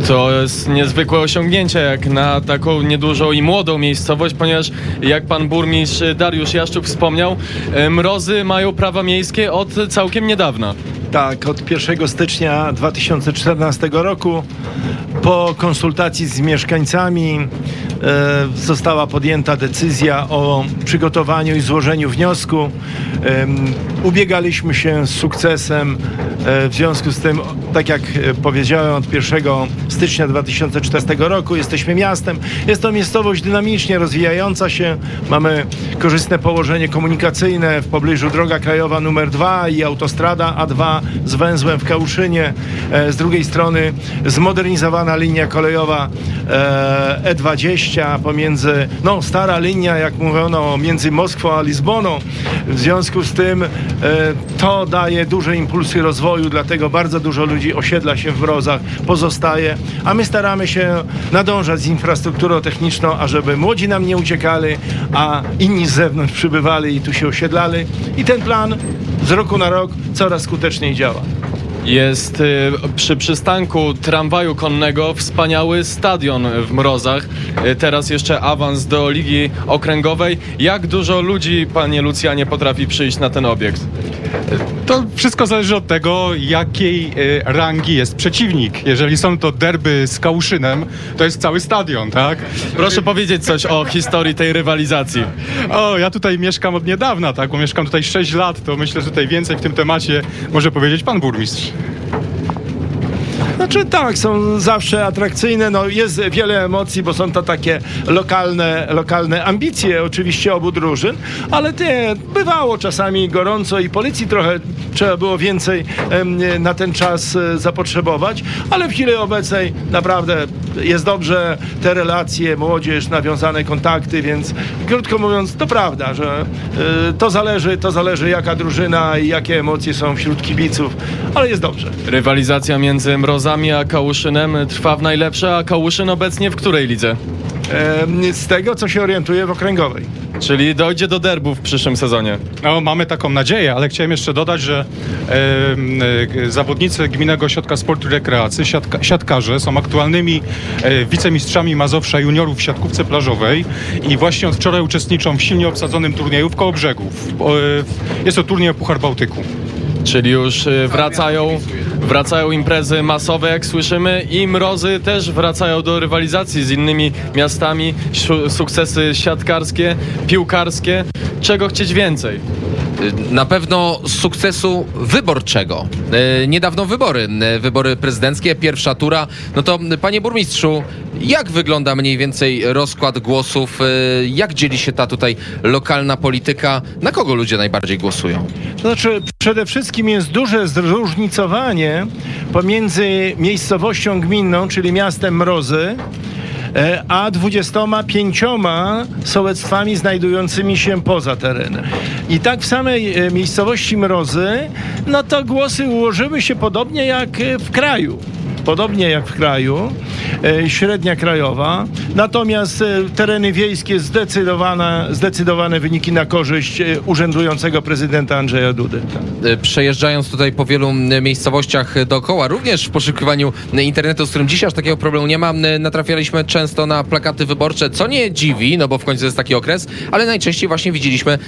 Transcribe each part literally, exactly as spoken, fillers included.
To jest niezwykłe osiągnięcie jak na taką niedużą i młodą miejscowość, ponieważ jak pan burmistrz Dariusz Jaszczuk wspomniał, mrozy mają prawa miejskie od całkiem niedawna. Tak, od pierwszego stycznia dwa tysiące czternastego roku po konsultacji z mieszkańcami e, została podjęta decyzja o przygotowaniu i złożeniu wniosku. E, ubiegaliśmy się z sukcesem. E, w związku z tym, tak jak powiedziałem, od pierwszego stycznia dwa tysiące czternastego roku jesteśmy miastem. Jest to miejscowość dynamicznie rozwijająca się. Mamy korzystne położenie komunikacyjne, w pobliżu droga krajowa numer dwa i autostrada A dwa z węzłem w Kałuszynie. Z drugiej strony zmodernizowana linia kolejowa E dwadzieścia pomiędzy, no stara linia, jak mówiono, między Moskwą a Lizboną. W związku z tym to daje duże impulsy rozwoju, dlatego bardzo dużo ludzi osiedla się w Mrozach, pozostaje, a my staramy się nadążać z infrastrukturą techniczną, ażeby młodzi nam nie uciekali, a inni z zewnątrz przybywali i tu się osiedlali. I ten plan z roku na rok coraz skuteczniej działa. Jest y, przy przystanku tramwaju konnego wspaniały stadion w Mrozach. Y, teraz jeszcze awans do Ligi Okręgowej. Jak dużo ludzi, panie Lucjanie, potrafi przyjść na ten obiekt? To wszystko zależy od tego, jakiej y, rangi jest przeciwnik. Jeżeli są to derby z Kałuszynem, to jest cały stadion, tak? Proszę powiedzieć coś o historii tej rywalizacji. O, ja tutaj mieszkam od niedawna, tak? Bo mieszkam tutaj sześć lat, to myślę, że tutaj więcej w tym temacie może powiedzieć pan burmistrz. Znaczy tak, są zawsze atrakcyjne, no jest wiele emocji, bo są to takie lokalne, lokalne ambicje oczywiście obu drużyn, ale nie, bywało czasami gorąco i policji trochę trzeba było więcej em, na ten czas e, zapotrzebować, ale w chwili obecnej naprawdę jest dobrze, te relacje, młodzież, nawiązane kontakty, więc krótko mówiąc, to prawda, że e, to zależy, to zależy jaka drużyna i jakie emocje są wśród kibiców, ale jest dobrze. Rywalizacja między Mrozami a Kałuszynem trwa w najlepsze, a Kałuszyn obecnie w której lidze? E, z tego, co się orientuję w okręgowej. Czyli dojdzie do derbów w przyszłym sezonie. No, mamy taką nadzieję, ale chciałem jeszcze dodać, że e, e, zawodnicy Gminnego Ośrodka Sportu i Rekreacji, siatka, siatkarze, są aktualnymi e, wicemistrzami Mazowsza juniorów w siatkówce plażowej i właśnie od wczoraj uczestniczą w silnie obsadzonym turnieju w Kołobrzegu. W, e, jest to turniej o Puchar Bałtyku. Czyli już wracają, wracają imprezy masowe, jak słyszymy, i Mrozy też wracają do rywalizacji z innymi miastami, sukcesy siatkarskie, piłkarskie. Czego chcieć więcej? Na pewno sukcesu wyborczego. E, niedawno wybory, e, wybory prezydenckie, pierwsza tura. No to, panie burmistrzu, jak wygląda mniej więcej rozkład głosów? E, jak dzieli się ta tutaj lokalna polityka? Na kogo ludzie najbardziej głosują? To znaczy, przede wszystkim jest duże zróżnicowanie pomiędzy miejscowością gminną, czyli miastem Mrozy, a dwudziestoma pięcioma sołectwami znajdującymi się poza terenem. I tak w samej miejscowości Mrozy, no to głosy ułożyły się podobnie jak w kraju. Podobnie jak w kraju, e, średnia krajowa, natomiast e, tereny wiejskie zdecydowane, zdecydowane wyniki na korzyść e, urzędującego prezydenta Andrzeja Dudy. E, Przejeżdżając tutaj po wielu e, miejscowościach dookoła, również w poszukiwaniu e, internetu, z którym dzisiaj aż takiego problemu nie ma, e, natrafialiśmy często na plakaty wyborcze, co nie dziwi, no bo w końcu jest taki okres, ale najczęściej właśnie widzieliśmy e,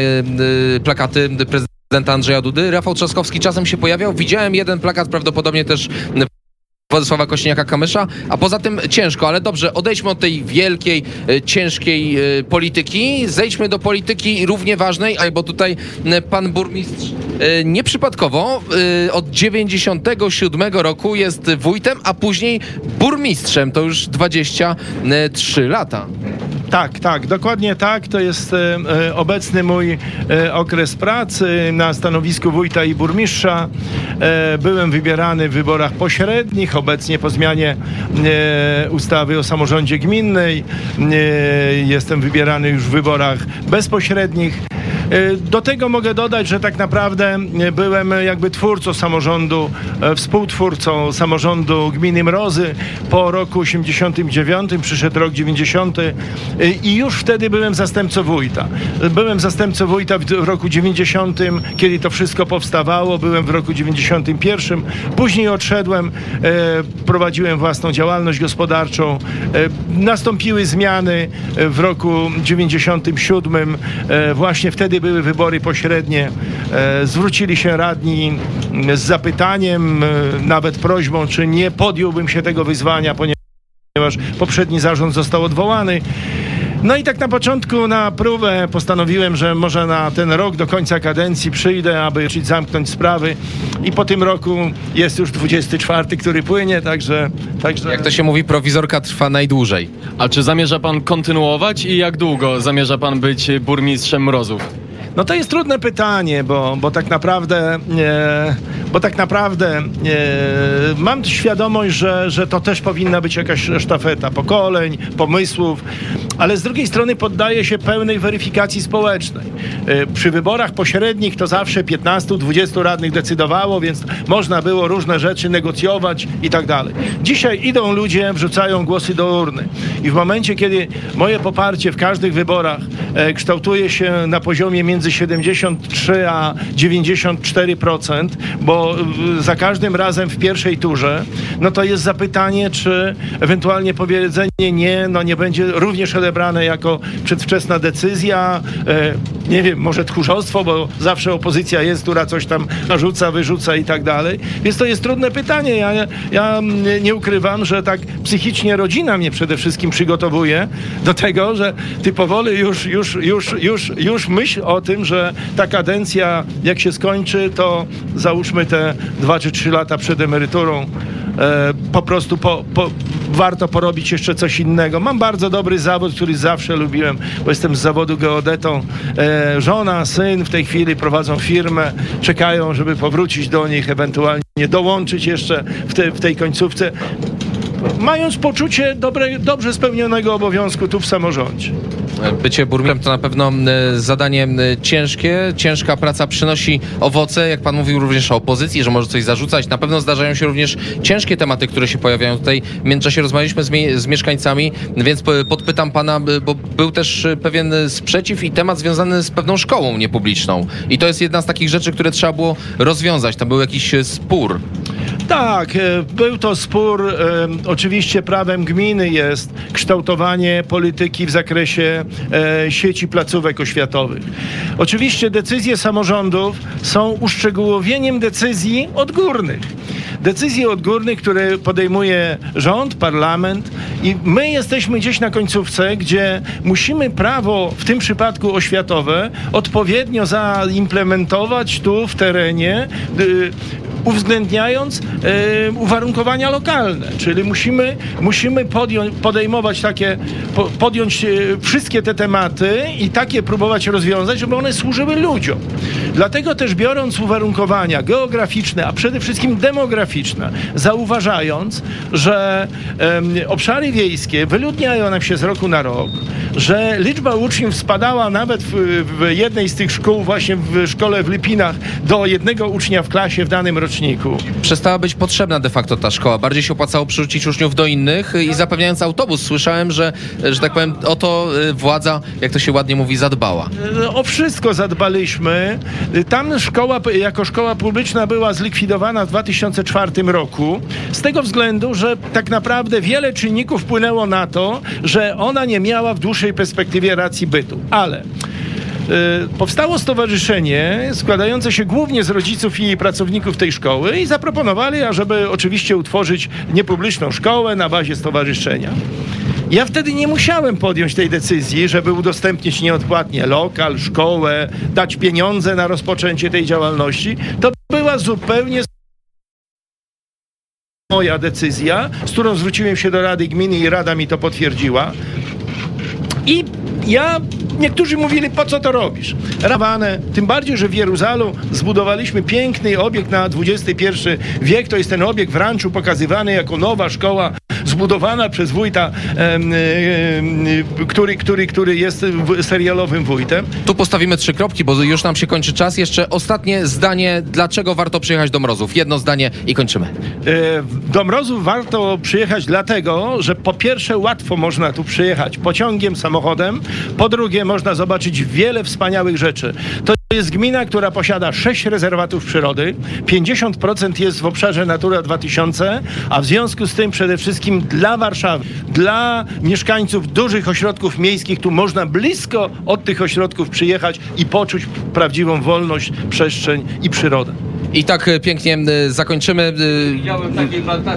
e, plakaty prezydenta Andrzeja Dudy. Rafał Trzaskowski czasem się pojawiał, widziałem jeden plakat, prawdopodobnie też e, Władysława Kosiniaka-Kamysza, a poza tym ciężko, ale dobrze, odejdźmy od tej wielkiej, e, ciężkiej e, polityki, zejdźmy do polityki równie ważnej, a bo tutaj e, pan burmistrz e, nieprzypadkowo e, od dziewięćdziesiątego siódmego roku jest wójtem, a później burmistrzem, to już dwadzieścia trzy lata. Tak, tak, dokładnie tak. To jest e, obecny mój e, okres pracy na stanowisku wójta i burmistrza. E, byłem wybierany w wyborach pośrednich, obecnie po zmianie e, ustawy o samorządzie gminnej. E, jestem wybierany już w wyborach bezpośrednich. Do tego mogę dodać, że tak naprawdę byłem jakby twórcą samorządu, współtwórcą samorządu gminy Mrozy. Po roku osiemdziesiątym dziewiątym przyszedł rok dziewięćdziesiąty i już wtedy byłem zastępcą wójta. Byłem zastępcą wójta w roku dziewięćdziesiątym, kiedy to wszystko powstawało. Byłem w roku dziewięćdziesiątym pierwszym. Później odszedłem, prowadziłem własną działalność gospodarczą. Nastąpiły zmiany w roku dziewięćdziesiątym siódmym. Właśnie wtedy były wybory pośrednie. Zwrócili się radni z zapytaniem, nawet prośbą, czy nie podjąłbym się tego wyzwania, ponieważ poprzedni zarząd został odwołany. No i tak na początku na próbę postanowiłem, że może na ten rok do końca kadencji przyjdę, aby zamknąć sprawy i po tym roku jest już dwudziesty czwarty, który płynie, także... także... Jak to się mówi, prowizorka trwa najdłużej. A czy zamierza pan kontynuować i jak długo zamierza pan być burmistrzem Mrozów? No to jest trudne pytanie, bo, bo tak naprawdę, e, bo tak naprawdę e, mam świadomość, że, że to też powinna być jakaś sztafeta pokoleń, pomysłów, ale z drugiej strony poddaje się pełnej weryfikacji społecznej. E, przy wyborach pośrednich to zawsze piętnastu dwudziestu radnych decydowało, więc można było różne rzeczy negocjować i tak dalej. Dzisiaj idą ludzie, wrzucają głosy do urny i w momencie, kiedy moje poparcie w każdych wyborach e, kształtuje się na poziomie między siedemdziesiąt trzy a dziewięćdziesiąt cztery procent, bo za każdym razem w pierwszej turze, no to jest zapytanie, czy ewentualnie powiedzenie nie, no nie będzie również odebrane jako przedwczesna decyzja, e, nie wiem, może tchórzostwo, bo zawsze opozycja jest, która coś tam narzuca, wyrzuca i tak dalej. Więc to jest trudne pytanie. Ja, ja nie ukrywam, że tak psychicznie rodzina mnie przede wszystkim przygotowuje do tego, że ty powoli już, już, już, już, już myśl o tym, że ta kadencja, jak się skończy, to załóżmy te dwa czy trzy lata przed emeryturą, e, po prostu po, po, warto porobić jeszcze coś innego. Mam bardzo dobry zawód, który zawsze lubiłem, bo jestem z zawodu geodetą. E, żona, syn w tej chwili prowadzą firmę, czekają, żeby powrócić do nich, ewentualnie dołączyć jeszcze w, te, w tej końcówce, mając poczucie dobre, dobrze spełnionego obowiązku tu w samorządzie. Bycie burmistrzem to na pewno e, zadanie e, ciężkie, ciężka praca przynosi owoce, jak pan mówił również o opozycji, że może coś zarzucać. Na pewno zdarzają się również ciężkie tematy, które się pojawiają tutaj. W międzyczasie rozmawialiśmy z, mi- z mieszkańcami, więc po- podpytam pana, bo był też pewien sprzeciw i temat związany z pewną szkołą niepubliczną. I to jest jedna z takich rzeczy, które trzeba było rozwiązać. Tam był jakiś spór. Tak, był to spór. Oczywiście prawem gminy jest kształtowanie polityki w zakresie sieci placówek oświatowych. Oczywiście decyzje samorządów są uszczegółowieniem decyzji odgórnych. Decyzje odgórnych, które podejmuje rząd, parlament i my jesteśmy gdzieś na końcówce, gdzie musimy prawo, w tym przypadku oświatowe, odpowiednio zaimplementować tu w terenie, uwzględniając e, uwarunkowania lokalne, czyli musimy, musimy podjąć, podejmować takie, po, podjąć e, wszystkie te tematy i takie próbować rozwiązać, żeby one służyły ludziom. Dlatego też biorąc uwarunkowania geograficzne, a przede wszystkim demograficzne, zauważając, że e, obszary wiejskie wyludniają nam się z roku na rok, że liczba uczniów spadała nawet w, w jednej z tych szkół, właśnie w szkole w Lipinach, do jednego ucznia w klasie w danym roczniku. Przestała być potrzebna de facto ta szkoła. Bardziej się opłacało przerzucić uczniów do innych i zapewniając autobus. Słyszałem, że, że tak powiem, o to władza, jak to się ładnie mówi, zadbała. O wszystko zadbaliśmy. Tam szkoła, jako szkoła publiczna była zlikwidowana w dwa tysiące czwartym roku. Z tego względu, że tak naprawdę wiele czynników wpłynęło na to, że ona nie miała w dłuższej perspektywie racji bytu. Ale powstało stowarzyszenie składające się głównie z rodziców i pracowników tej szkoły i zaproponowali, ażeby oczywiście utworzyć niepubliczną szkołę na bazie stowarzyszenia. Ja wtedy nie musiałem podjąć tej decyzji, żeby udostępnić nieodpłatnie lokal, szkołę, dać pieniądze na rozpoczęcie tej działalności. To była zupełnie moja decyzja, z którą zwróciłem się do Rady Gminy i Rada mi to potwierdziła. I ja, niektórzy mówili, po co to robisz? Rawane, tym bardziej, że w Jeruzalu zbudowaliśmy piękny obiekt na dwudziesty pierwszy wiek. To jest ten obiekt w ranczu pokazywany jako nowa szkoła zbudowana przez wójta, e, e, który, który, który jest serialowym wójtem. Tu postawimy trzy kropki, bo już nam się kończy czas. Jeszcze ostatnie zdanie, dlaczego warto przyjechać do Mrozów. Jedno zdanie i kończymy. Do Mrozów warto przyjechać dlatego, że po pierwsze łatwo można tu przyjechać pociągiem, samochodem, po drugie można zobaczyć wiele wspaniałych rzeczy. To jest gmina, która posiada sześć rezerwatów przyrody, pięćdziesiąt procent jest w obszarze Natura dwa tysiące, a w związku z tym przede wszystkim dla Warszawy, dla mieszkańców dużych ośrodków miejskich, tu można blisko od tych ośrodków przyjechać i poczuć prawdziwą wolność, przestrzeń i przyrodę. I tak pięknie zakończymy.